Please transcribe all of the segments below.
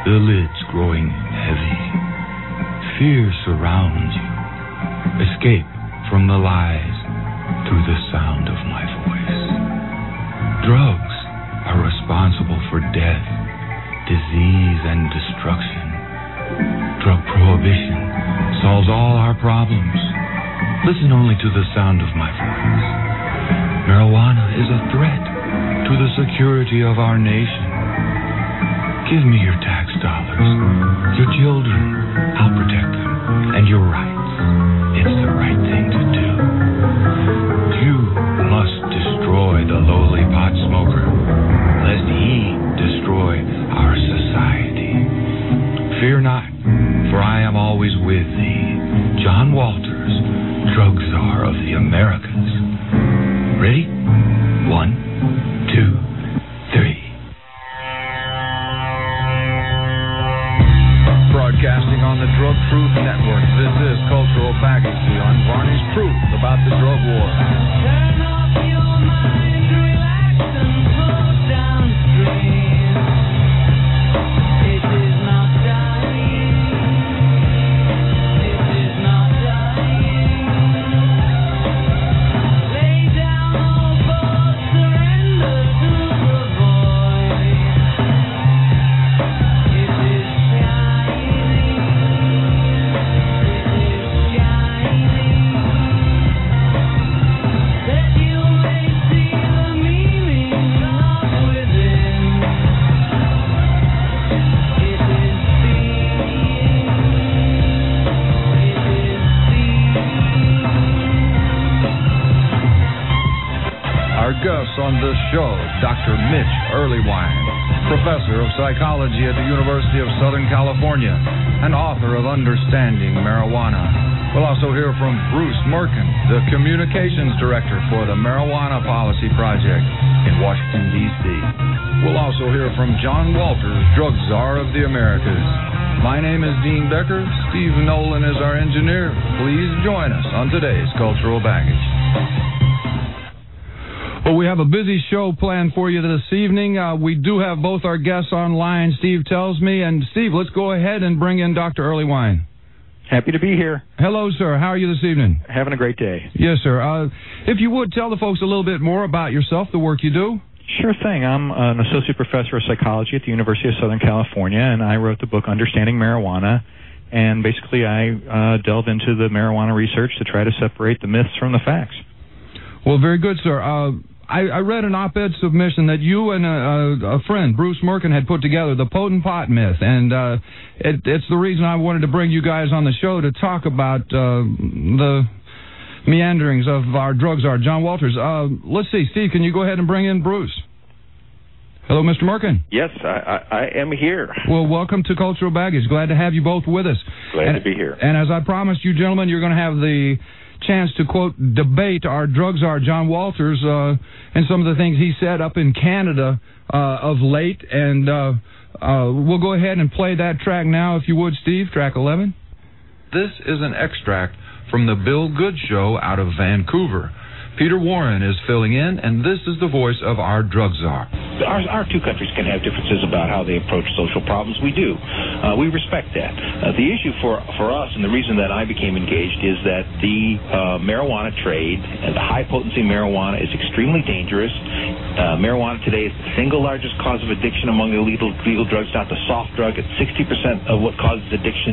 the lid's growing heavy. Fear surrounds you. Escape from the lies through the sound of my voice. Drugs are responsible for death, disease, and destruction. Drug prohibition solves all our problems. Listen only to the sound of my voice. Marijuana is a threat to the security of our nation. Give me your tax dollars, your children. I'll protect them, and your rights. It's the right thing to do. You must destroy the lowly pot smoker, lest he destroy our society. Fear not, for I am always with thee. John Walters, drug czar of the Americas. Ready? 1, 2, 3. Broadcasting on the Drug Truth Network, this is Cultural Baggage, the unvarnished truth about the drug war. Turn off your mind, relax and flow downstream. It is not dying. It is not dying. Lay down all thoughts, surrender to the void. It is shining. It is shining. That you may see the meaning of within. It is seeing. It is seeing. Our guest on this show, Dr. Mitch Earleywine, professor of psychology at the University of Southern California and author of Understanding Marijuana. We'll also hear from Bruce Merkin, the communications director for the Marijuana Policy Project in Washington, D.C. We'll also hear from John Walters, drug czar of the Americas. My name is Dean Becker. Steve Nolan is our engineer. Please join us on today's Cultural Baggage. Well, we have a busy show planned for you this evening. We do have both our guests online, Steve tells me. And, Steve, let's go ahead and bring in Dr. Earleywine. Happy to be here. Hello, sir. How are you this evening? Having a great day. Yes, sir. If you would, tell the folks a little bit more about yourself, the work you do. Sure thing. I'm an associate professor of psychology at the University of Southern California, and I wrote the book Understanding Marijuana. And basically, I delve into the marijuana research to try to separate the myths from the facts. Well, very good, sir. I read an op-ed submission that you and a friend, Bruce Merkin, had put together, the potent pot myth, and it's the reason I wanted to bring you guys on the show to talk about the meanderings of our drug czar, John Walters. Let's see, Steve, can you go ahead and bring in Bruce? Hello, Mr. Merkin. Yes, I am here. Well, welcome to Cultural Baggage. Glad to have you both with us. Glad to be here. And as I promised you, gentlemen, you're going to have the chance to, quote, debate our drug czar, John Walters, and some of the things he said up in Canada of late. And we'll go ahead and play that track now, if you would, Steve, track 11. This is an extract from the Bill Good Show out of Vancouver. Peter Warren is filling in, and this is the voice of our drug czar. Our two countries can have differences about how they approach social problems. We do. We respect that. The issue for us, and the reason that I became engaged, is that the marijuana trade and the high-potency marijuana is extremely dangerous. Marijuana today is the single largest cause of addiction among illegal drugs, not the soft drug. It's 60% of what causes addiction.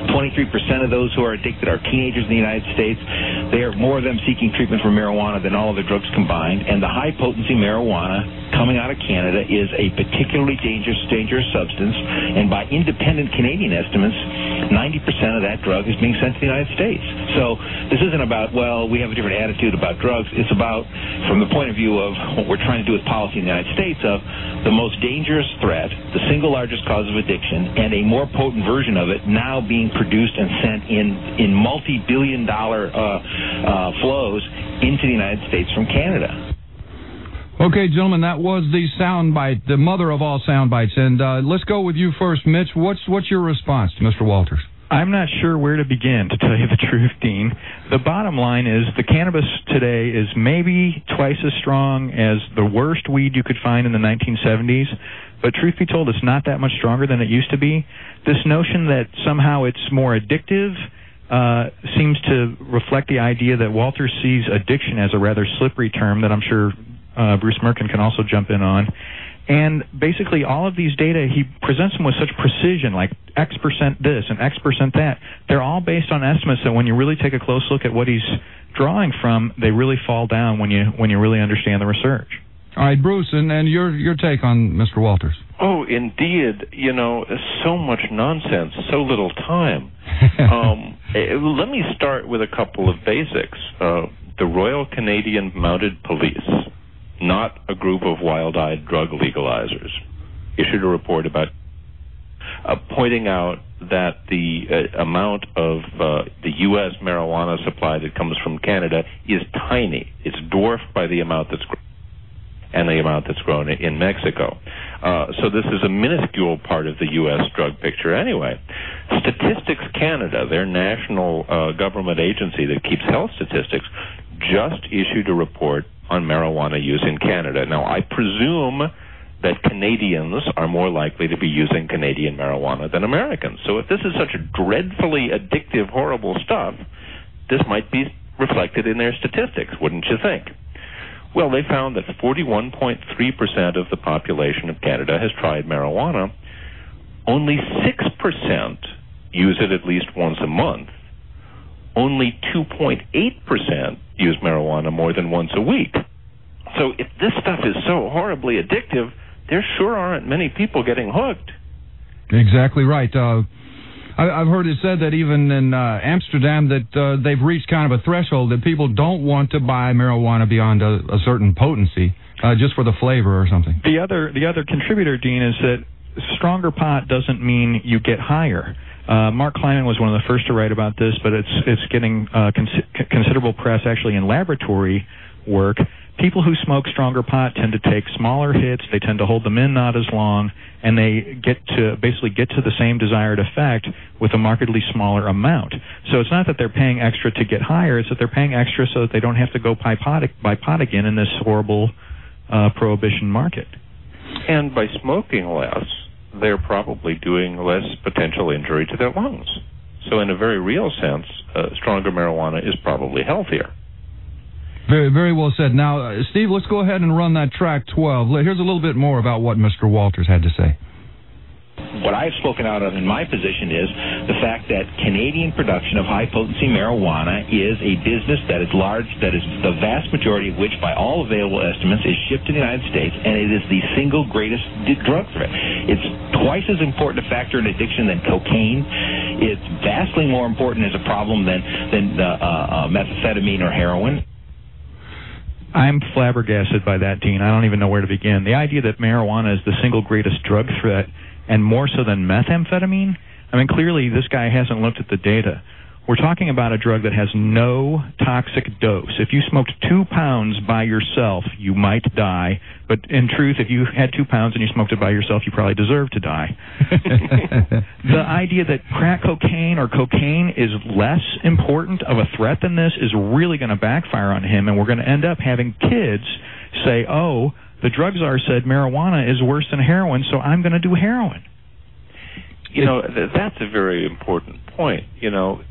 23% of those who are addicted are teenagers in the United States. There are more of them seeking treatment for marijuana than all other drugs combined. And the high-potency marijuana coming out of Canada is a particularly dangerous substance. And by independent Canadian estimates, 90% of that drug is being sent to the United States. So this isn't about, well, we have a different attitude about drugs. It's about, from the point of view of what we're trying to do with policy in the United States, of the most dangerous threat, the single largest cause of addiction, and a more potent version of it now being produced and sent in multi-billion-dollar flows into the United States from Canada. Okay, gentlemen, that was the soundbite, the mother of all soundbites. And let's go with you first, Mitch. What's your response to Mr. Walters? I'm not sure where to begin, to tell you the truth, Dean. The bottom line is the cannabis today is maybe twice as strong as the worst weed you could find in the 1970s, but truth be told, it's not that much stronger than it used to be. This notion that somehow it's more addictive seems to reflect the idea that Walter sees addiction as a rather slippery term that I'm sure Bruce Merkin can also jump in on. And basically all of these data, he presents them with such precision, like X% this and X% that. They're all based on estimates that when you really take a close look at what he's drawing from, they really fall down when you really understand the research. All right, Bruce, and your take on Mr. Walters. Oh, indeed. So much nonsense, so little time. Let me start with a couple of basics. The Royal Canadian Mounted Police, not a group of wild-eyed drug legalizers, issued a report about pointing out that the amount of the U.S. marijuana supply that comes from Canada is tiny. It's dwarfed by the amount that's grown and the amount that's grown in Mexico. So this is a minuscule part of the U.S. drug picture anyway. Statistics Canada, their national government agency that keeps health statistics, just issued a report on marijuana use in Canada. Now, I presume that Canadians are more likely to be using Canadian marijuana than Americans. So if this is such dreadfully addictive, horrible stuff, this might be reflected in their statistics, wouldn't you think? Well, they found that 41.3% of the population of Canada has tried marijuana. Only 6% use it at least once a month. Only 2.8% use marijuana more than once a week. So if this stuff is so horribly addictive, there sure aren't many people getting hooked. Exactly right. I've heard it said that even in Amsterdam that they've reached kind of a threshold that people don't want to buy marijuana beyond a certain potency, just for the flavor or something. The other contributor, Dean, is that stronger pot doesn't mean you get higher. Mark Kleiman was one of the first to write about this, but it's getting considerable press actually in laboratory work. People who smoke stronger pot tend to take smaller hits, they tend to hold them in not as long, and they basically get to the same desired effect with a markedly smaller amount. So it's not that they're paying extra to get higher, it's that they're paying extra so that they don't have to go buy pot again in this horrible prohibition market. And by smoking less, they're probably doing less potential injury to their lungs. So in a very real sense, stronger marijuana is probably healthier. Very, very well said. Now, Steve, let's go ahead and run that track 12. Here's a little bit more about what Mr. Walters had to say. What I've spoken out of in my position is the fact that Canadian production of high-potency marijuana is a business that is large, that is the vast majority of which, by all available estimates, is shipped to the United States, and it is the single greatest drug threat. It's twice as important a factor in addiction than cocaine. It's vastly more important as a problem than methamphetamine or heroin. I'm flabbergasted by that, Dean. I don't even know where to begin. The idea that marijuana is the single greatest drug threat, and more so than methamphetamine? I mean, clearly this guy hasn't looked at the data. We're talking about a drug that has no toxic dose. If you smoked 2 pounds by yourself, you might die. But in truth, if you had 2 pounds and you smoked it by yourself, you probably deserve to die. The idea that crack cocaine or cocaine is less important of a threat than this is really going to backfire on him, and we're going to end up having kids say, oh, the drug czar said marijuana is worse than heroin, so I'm going to do heroin. You know, that's a very important point. You know,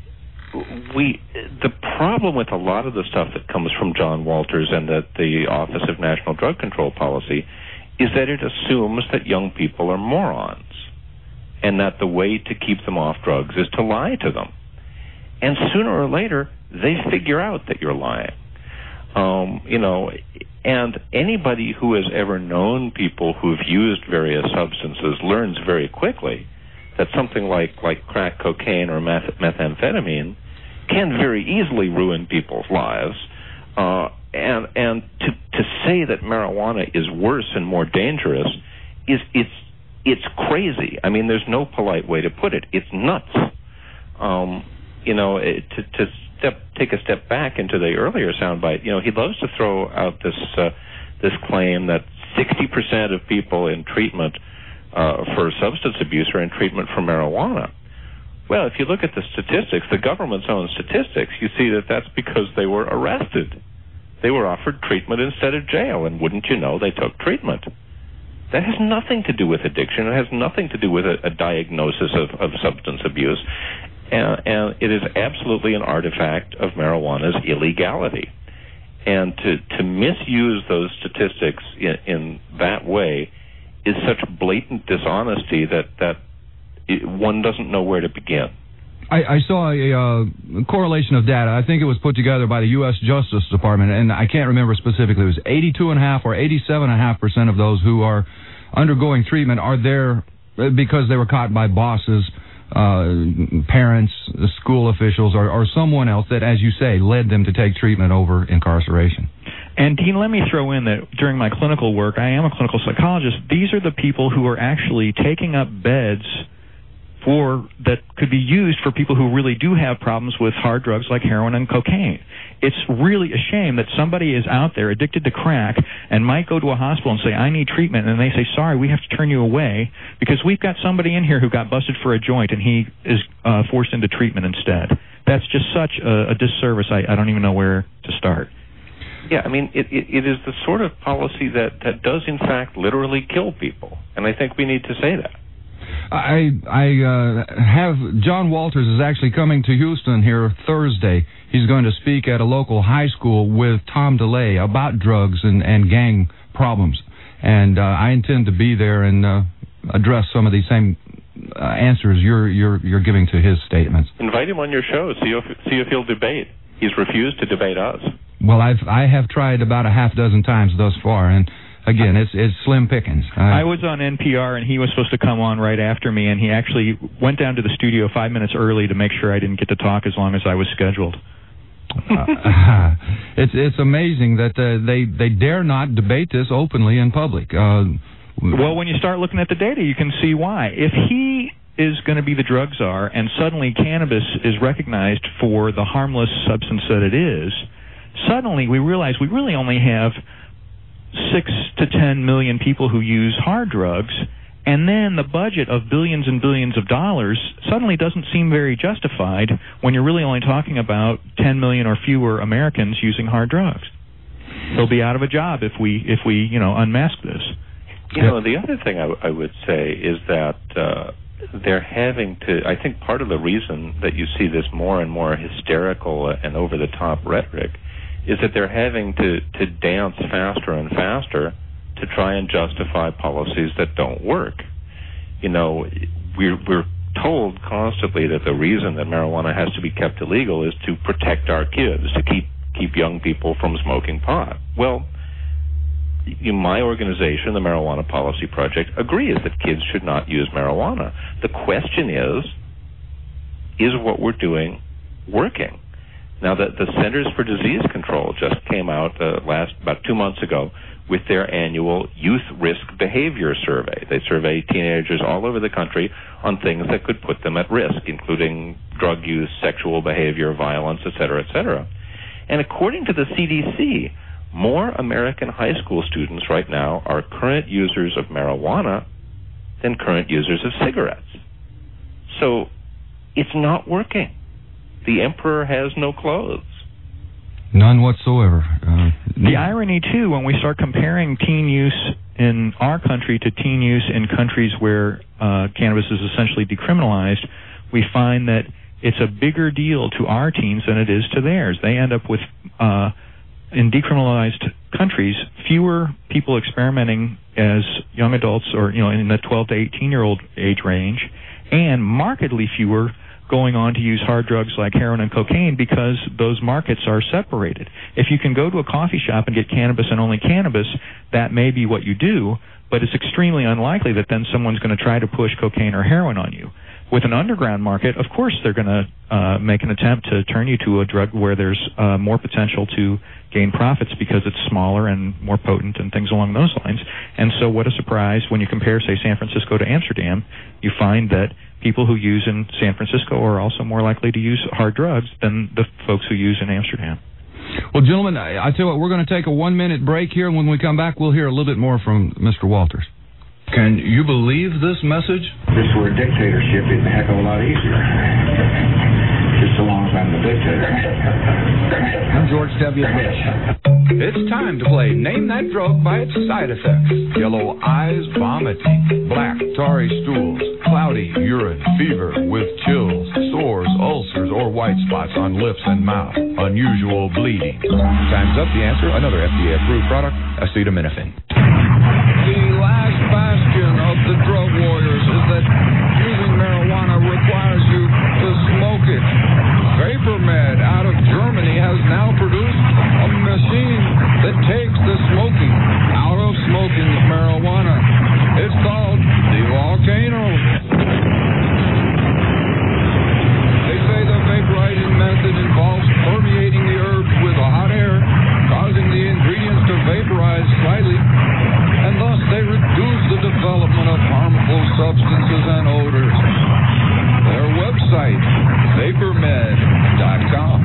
the problem with a lot of the stuff that comes from John Walters and the Office of National Drug Control Policy is that it assumes that young people are morons and that the way to keep them off drugs is to lie to them. And sooner or later, they figure out that you're lying. You know, and anybody who has ever known people who've used various substances learns very quickly that something like crack cocaine or methamphetamine can very easily ruin people's lives. And to say that marijuana is worse and more dangerous it's crazy. I mean, there's no polite way to put it. It's nuts. You know, to take a step back into the earlier soundbite, you know, he loves to throw out this claim that 60% of people in treatment for substance abuse are in treatment for marijuana. Well, if you look at the statistics, the government's own statistics, you see that that's because they were arrested. They were offered treatment instead of jail, and wouldn't you know, they took treatment. That has nothing to do with addiction. It has nothing to do with a diagnosis of substance abuse. And it is absolutely an artifact of marijuana's illegality. And to misuse those statistics in that way is such blatant dishonesty that one doesn't know where to begin. I saw a correlation of data. I think it was put together by the U.S. Justice Department, and I can't remember specifically. It was 82.5% or 87.5% of those who are undergoing treatment are there because they were caught by bosses, parents, school officials, or someone else that, as you say, led them to take treatment over incarceration. And, Dean, let me throw in that during my clinical work, I am a clinical psychologist. These are the people who are actually taking up beds that could be used for people who really do have problems with hard drugs like heroin and cocaine. It's really a shame that somebody is out there addicted to crack and might go to a hospital and say, I need treatment, and they say, sorry, we have to turn you away because we've got somebody in here who got busted for a joint and he is forced into treatment instead. That's just such a disservice, I don't even know where to start. Yeah, I mean, it is the sort of policy that does, in fact, literally kill people, and I think we need to say that. I have John Walters is actually coming to Houston here Thursday. He's going to speak at a local high school with Tom DeLay about drugs and gang problems, and I intend to be there and address some of these same answers you're giving to his statements. Invite him on your show. See if he'll debate. He's refused to debate us. Well, I have tried about a half dozen times thus far, and again, it's slim pickings. I was on NPR, and he was supposed to come on right after me, and he actually went down to the studio 5 minutes early to make sure I didn't get to talk as long as I was scheduled. It's amazing that they dare not debate this openly in public. Well, when you start looking at the data, you can see why. If he is going to be the drug czar, and suddenly cannabis is recognized for the harmless substance that it is, suddenly we realize we really only have 6 to 10 million people who use hard drugs, and then the budget of billions and billions of dollars suddenly doesn't seem very justified when you're really only talking about 10 million or fewer Americans using hard drugs. They'll be out of a job if we unmask this. You know, the other thing I would say is that they're having to, I think part of the reason that you see this more and more hysterical and over-the-top rhetoric is that they're having to dance faster and faster to try and justify policies that don't work. You know, we're told constantly that the reason that marijuana has to be kept illegal is to protect our kids, to keep young people from smoking pot. Well, my organization, the Marijuana Policy Project, agrees that kids should not use marijuana. The question is what we're doing working? Now, the Centers for Disease Control just came out about 2 months ago with their annual Youth Risk Behavior Survey. They survey teenagers all over the country on things that could put them at risk, including drug use, sexual behavior, violence, et cetera, et cetera. And according to the CDC, more American high school students right now are current users of marijuana than current users of cigarettes. So it's not working. The emperor has no clothes. None whatsoever. The irony, too, when we start comparing teen use in our country to teen use in countries where cannabis is essentially decriminalized, we find that it's a bigger deal to our teens than it is to theirs. They end up with, in decriminalized countries, fewer people experimenting as young adults or in the 12 to 18-year-old age range, and markedly fewer going on to use hard drugs like heroin and cocaine because those markets are separated. If you can go to a coffee shop and get cannabis and only cannabis, that may be what you do, but it's extremely unlikely that then someone's going to try to push cocaine or heroin on you. With an underground market, of course they're going to make an attempt to turn you to a drug where there's more potential to gain profits because it's smaller and more potent and things along those lines. And so what a surprise when you compare, say, San Francisco to Amsterdam, you find that people who use in San Francisco are also more likely to use hard drugs than the folks who use in Amsterdam. Well, gentlemen, I tell you what, we're going to take a 1-minute break here, and when we come back, we'll hear a little bit more from Mr. Walters. Can you believe this message? If this were a dictatorship, it'd be a heck of a lot easier. Just so long as I'm the dictator. I'm George W. Bush. It's time to play Name That Drug by its side effects. Yellow eyes, vomiting, black, tarry stools, cloudy urine, fever with chills, sores, ulcers, or white spots on lips and mouth, unusual bleeding. Time's up. The answer, another FDA-approved product, acetaminophen. The last bastion of the drug warriors is that using marijuana requires you to smoke it. VaporMed out of Germany has now produced a machine that takes the smoking out of smoking marijuana. It's called the Volcano. They say the vaporizing method involves permeating the herb with hot air, causing the ingredients to vaporize slightly, and thus they reduce the development of harmful substances and odors. Their website, VaporMed.com.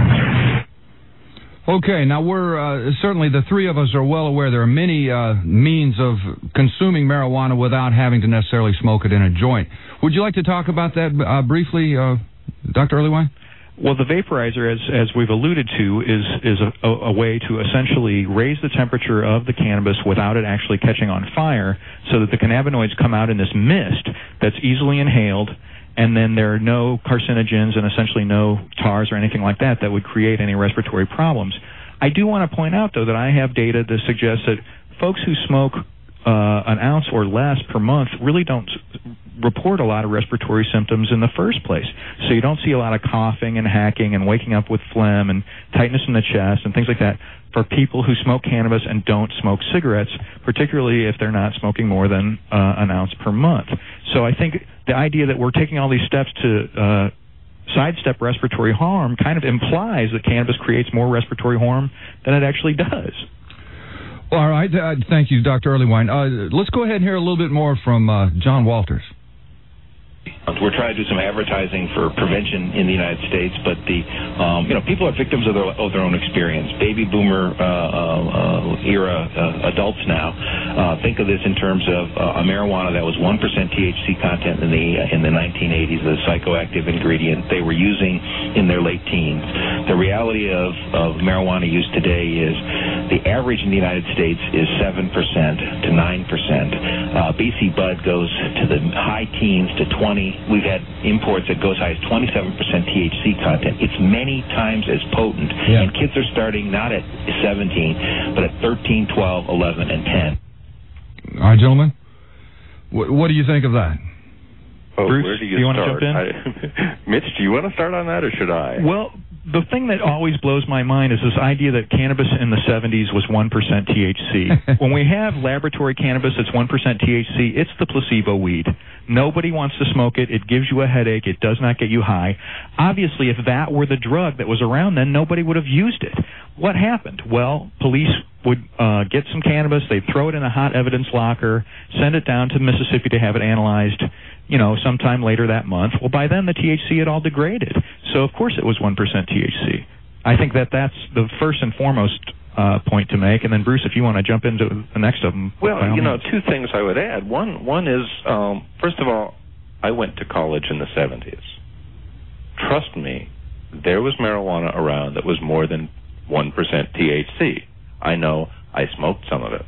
Okay, now we're certainly the three of us are well aware there are many means of consuming marijuana without having to necessarily smoke it in a joint. Would you like to talk about that briefly, Dr. Earlywine? Well, the vaporizer, as we've alluded to, is a way to essentially raise the temperature of the cannabis without it actually catching on fire, so that the cannabinoids come out in this mist that's easily inhaled, and then there are no carcinogens and essentially no tars or anything like that would create any respiratory problems. I do want to point out, though, that I have data that suggests that folks who smoke an ounce or less per month really don't report a lot of respiratory symptoms in the first place. So you don't see a lot of coughing and hacking and waking up with phlegm and tightness in the chest and things like that for people who smoke cannabis and don't smoke cigarettes, particularly if they're not smoking more than an ounce per month. So I think the idea that we're taking all these steps to sidestep respiratory harm kind of implies that cannabis creates more respiratory harm than it actually does. All right. Thank you, Dr. Earlywine. Let's go ahead and hear a little bit more from John Walters. We're trying to do some advertising for prevention in the United States, but people are victims of their own experience. Baby boomer era adults now think of this in terms of a marijuana that was 1% THC content in the 1980s, the psychoactive ingredient they were using in their late teens. The reality of marijuana use today is the average in the United States is 7% to 9%. BC Bud goes to the high teens to 20. We've had imports that go as high as 27% THC content. It's many times as potent. Yeah. And kids are starting not at 17, but at 13, 12, 11, and 10. All right, gentlemen. What do you think of that? Oh, Bruce, where do you want to jump in? Mitch, do you want to start on that, or should I? Well, the thing that always blows my mind is this idea that cannabis in the 70s was 1% THC. When we have laboratory cannabis that's 1% THC, it's the placebo weed. Nobody wants to smoke it. It gives you a headache. It does not get you high. Obviously, if that were the drug that was around then, nobody would have used it. What happened? Well, police would get some cannabis, they'd throw it in a hot evidence locker, send it down to Mississippi to have it analyzed, sometime later that month. Well, by then the THC had all degraded. So, of course, it was 1% THC. I think that's the first and foremost point to make. And then, Bruce, if you want to jump into the next of them. Well, two things I would add. One is, first of all, I went to college in the 70s. Trust me, there was marijuana around that was more than 1% THC. I know. I smoked some of it.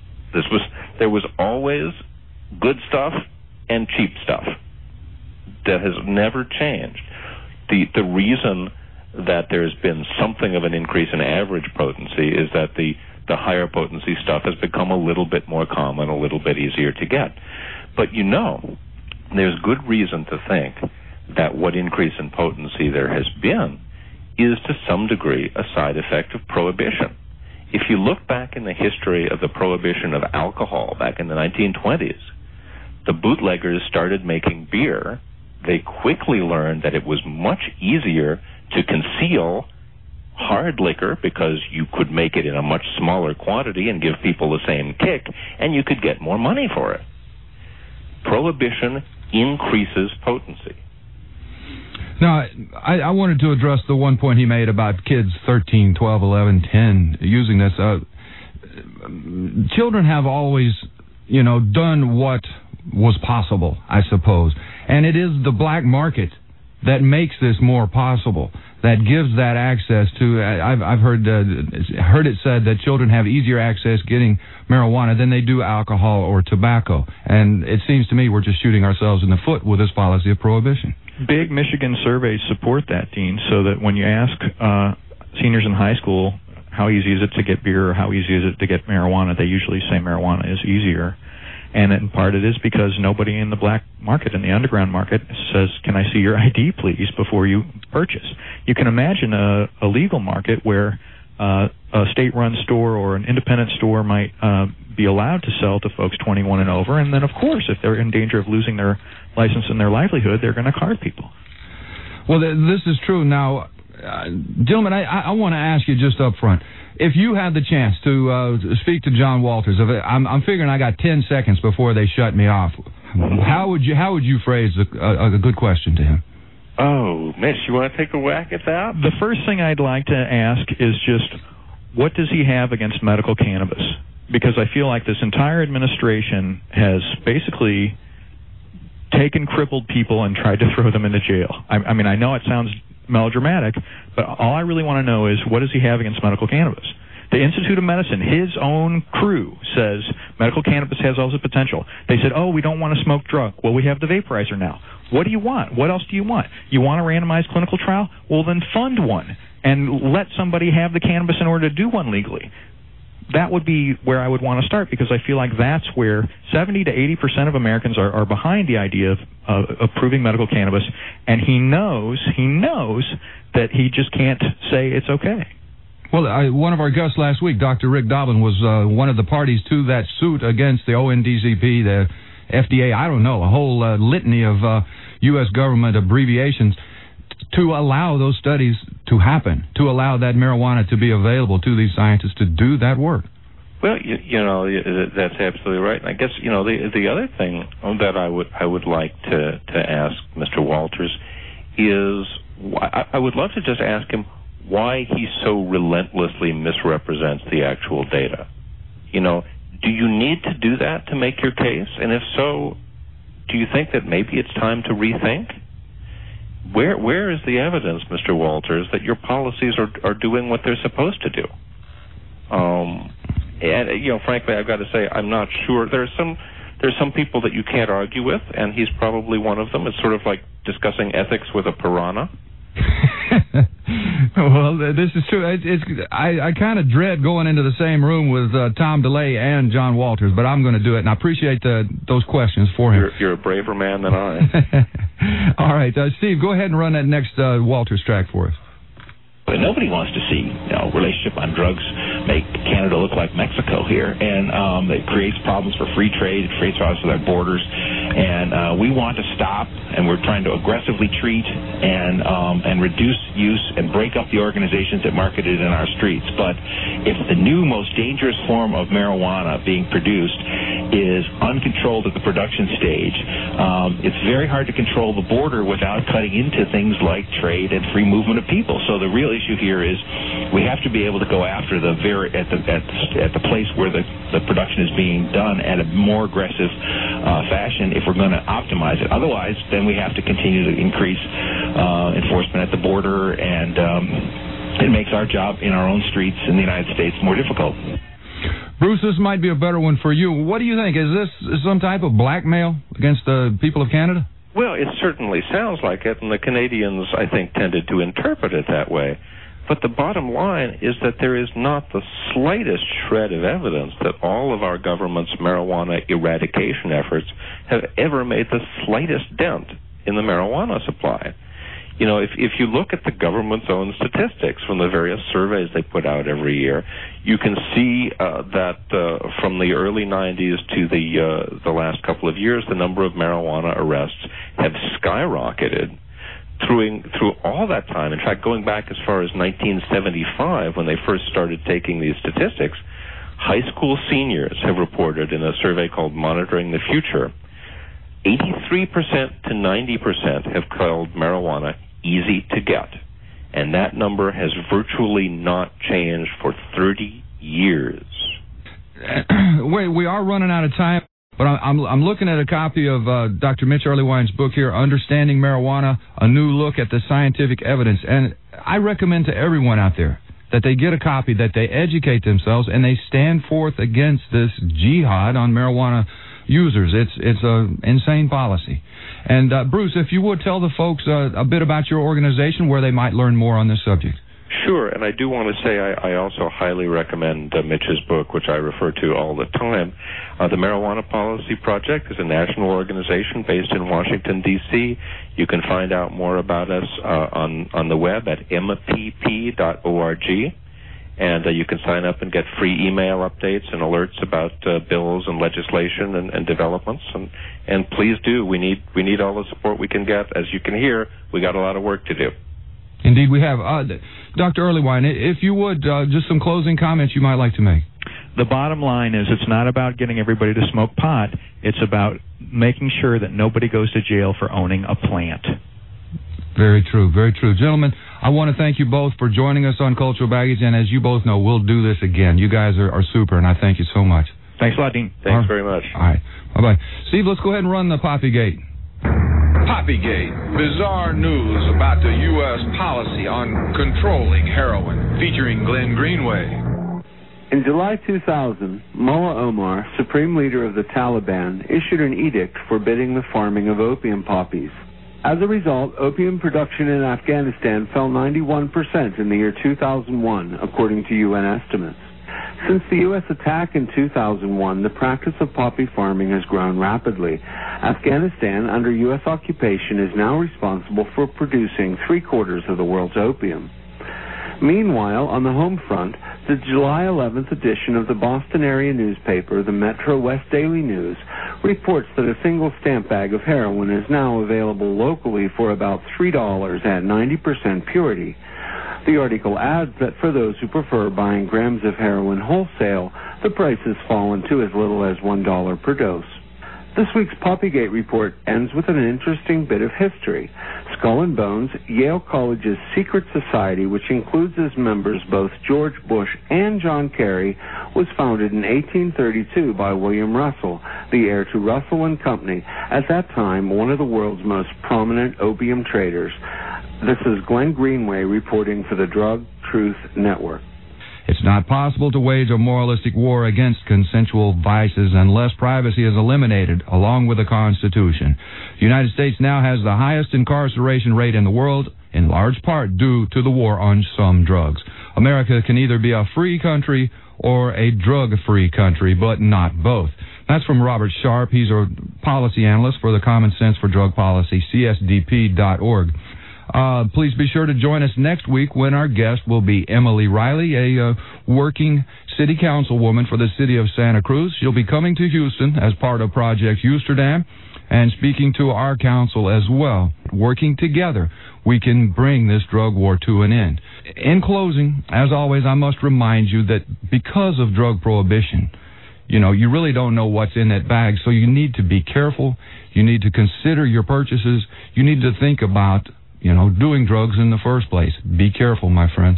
There was always good stuff and cheap stuff. That has never changed. The reason that there's been something of an increase in average potency is that the higher potency stuff has become a little bit more common, a little bit easier to get. But there's good reason to think that what increase in potency there has been is to some degree a side effect of prohibition. If you look back in the history of the prohibition of alcohol back in the 1920s, the bootleggers started making beer. They quickly learned that it was much easier to conceal hard liquor because you could make it in a much smaller quantity and give people the same kick, and you could get more money for it. Prohibition increases potency. Now, I wanted to address the one point he made about kids 13, 12, 11, 10 using this. Children have always, done what was possible, I suppose. And it is the black market that makes this more possible, that gives that access to. I've heard it said that children have easier access getting marijuana than they do alcohol or tobacco. And it seems to me we're just shooting ourselves in the foot with this policy of prohibition. Big Michigan surveys support that, Dean, so that when you ask seniors in high school how easy is it to get beer or how easy is it to get marijuana, they usually say marijuana is easier. And in part it is because nobody in the black market, in the underground market, says, can I see your ID, please, before you purchase. You can imagine a legal market where a state-run store or an independent store might be allowed to sell to folks 21 and over, and then, of course, if they're in danger of losing their license and their livelihood, they're going to card people. Well, this is true. Now, gentlemen, I want to ask you just up front. If you had the chance to speak to John Walters, I'm figuring I got 10 seconds before they shut me off. How would you phrase a good question to him? Oh, Mitch, you want to take a whack at that? The first thing I'd like to ask is just, what does he have against medical cannabis? Because I feel like this entire administration has basically taken crippled people and tried to throw them into jail. I mean, I know it sounds melodramatic, but all I really want to know is, what does he have against medical cannabis? The Institute of Medicine, his own crew, says medical cannabis has all the potential. They said, oh, we don't want to smoke drug. Well, we have the vaporizer now. What do you want? What else do you want? You want a randomized clinical trial? Well, then fund one and let somebody have the cannabis in order to do one legally. That would be where I would want to start, because I feel like that's where 70 to 80% of Americans are behind the idea of approving medical cannabis, and he knows that he just can't say it's okay. Well, one of our guests last week, Dr. Rick Doblin, was one of the parties to that suit against the ONDZP, the FDA, I don't know, a whole litany of U.S. government abbreviations to allow those studies to happen, to allow that marijuana to be available to these scientists to do that work. Well, you know, that's absolutely right. And I guess, you know, the other thing that I would like to ask Mr. Walters is, I would love to just ask him why he so relentlessly misrepresents the actual data. You know, do you need to do that to make your case? And if so, do you think that maybe it's time to rethink? Where is the evidence, Mr. Walters, that your policies are doing what they're supposed to do? And you know, frankly, I've got to say, I'm not sure. There's some people that you can't argue with, and he's probably one of them. It's sort of like discussing ethics with a piranha. Well, this is true. I kind of dread going into the same room with Tom DeLay and John Walters, but I'm going to do it, and I appreciate those questions for him. You're a braver man than I. All right, Steve, go ahead and run that next Walters track for us. But nobody wants to see, you know, relationship on drugs make Canada look like Mexico here, and it creates problems for free trade, it creates problems with our borders, and we want to stop, and we're trying to aggressively treat and reduce use and break up the organizations that market it in our streets. But if the new, most dangerous form of marijuana being produced is uncontrolled at the production stage, it's very hard to control the border without cutting into things like trade and free movement of people. So the real issue here is we have to be able to go after the at the place where the production is being done at a more aggressive fashion if we're going to optimize it. Otherwise, then we have to continue to increase enforcement at the border, and it makes our job in our own streets in the United States more difficult. Bruce, this might be a better one for you. What do you think? Is this some type of blackmail against the people of Canada? Well, it certainly sounds like it, and the Canadians, I think, tended to interpret it that way. But the bottom line is that there is not the slightest shred of evidence that all of our government's marijuana eradication efforts have ever made the slightest dent in the marijuana supply. You know, if you look at the government's own statistics from the various surveys they put out every year, you can see that from the early 90s to the last couple of years, the number of marijuana arrests have skyrocketed through all that time. In fact, going back as far as 1975, when they first started taking these statistics, high school seniors have reported in a survey called Monitoring the Future, 83% to 90% have called marijuana easy to get. And that number has virtually not changed for 30 years. We are running out of time. But I'm looking at a copy of Dr. Mitch Earlywine's book here, Understanding Marijuana, A New Look at the Scientific Evidence. And I recommend to everyone out there that they get a copy, that they educate themselves, and they stand forth against this jihad on marijuana users. It's an insane policy. And Bruce, if you would tell the folks a bit about your organization, where they might learn more on this subject. Sure, and I do want to say I also highly recommend Mitch's book, which I refer to all the time. The Marijuana Policy Project is a national organization based in Washington, D.C. You can find out more about us on the web at mpp.org, and you can sign up and get free email updates and alerts about bills and legislation and developments. And please do. We need all the support we can get. As you can hear, we got a lot of work to do. Indeed, we have. Dr. Earlywine, if you would, just some closing comments you might like to make. The bottom line is it's not about getting everybody to smoke pot. It's about making sure that nobody goes to jail for owning a plant. Very true, very true. Gentlemen, I want to thank you both for joining us on Cultural Baggage, and as you both know, we'll do this again. You guys are super, and I thank you so much. Thanks a lot, Dean. Thanks very much. All right. Bye-bye. Steve, let's go ahead and run the Poppygate. Poppygate, bizarre news about the U.S. policy on controlling heroin, featuring Glenn Greenway. In July 2000, Mullah Omar, supreme leader of the Taliban, issued an edict forbidding the farming of opium poppies. As a result, opium production in Afghanistan fell 91% in the year 2001, according to UN estimates. Since the U.S. attack in 2001, the practice of poppy farming has grown rapidly. Afghanistan, under U.S. occupation, is now responsible for producing 3/4 of the world's opium. Meanwhile, on the home front, the July 11th edition of the Boston area newspaper, the Metro West Daily News, reports that a single stamp bag of heroin is now available locally for about $3 at 90% purity. The article adds that for those who prefer buying grams of heroin wholesale, the price has fallen to as little as $1 per dose. This week's Poppygate report ends with an interesting bit of history. Skull and Bones, Yale College's secret society, which includes as members both George Bush and John Kerry, was founded in 1832 by William Russell, the heir to Russell and Company, at that time one of the world's most prominent opium traders. This is Glenn Greenway reporting for the Drug Truth Network. It's not possible to wage a moralistic war against consensual vices unless privacy is eliminated, along with the Constitution. The United States now has the highest incarceration rate in the world, in large part due to the war on some drugs. America can either be a free country or a drug-free country, but not both. That's from Robert Sharp. He's a policy analyst for the Common Sense for Drug Policy, CSDP.org. Please be sure to join us next week when our guest will be Emily Riley, a working city councilwoman for the city of Santa Cruz. She'll be coming to Houston as part of Project Housterdam and speaking to our council as well. Working together, we can bring this drug war to an end. In closing, as always, I must remind you that because of drug prohibition, you really don't know what's in that bag, so you need to be careful. You need to consider your purchases. You need to think about doing drugs in the first place. Be careful, my friends.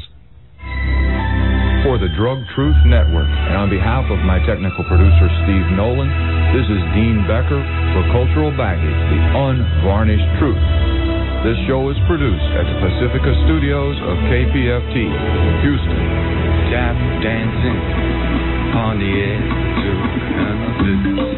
For the Drug Truth Network, and on behalf of my technical producer, Steve Nolan, this is Dean Becker for Cultural Baggage, the unvarnished truth. This show is produced at the Pacifica Studios of KPFT, Houston. Tap dancing on the edge of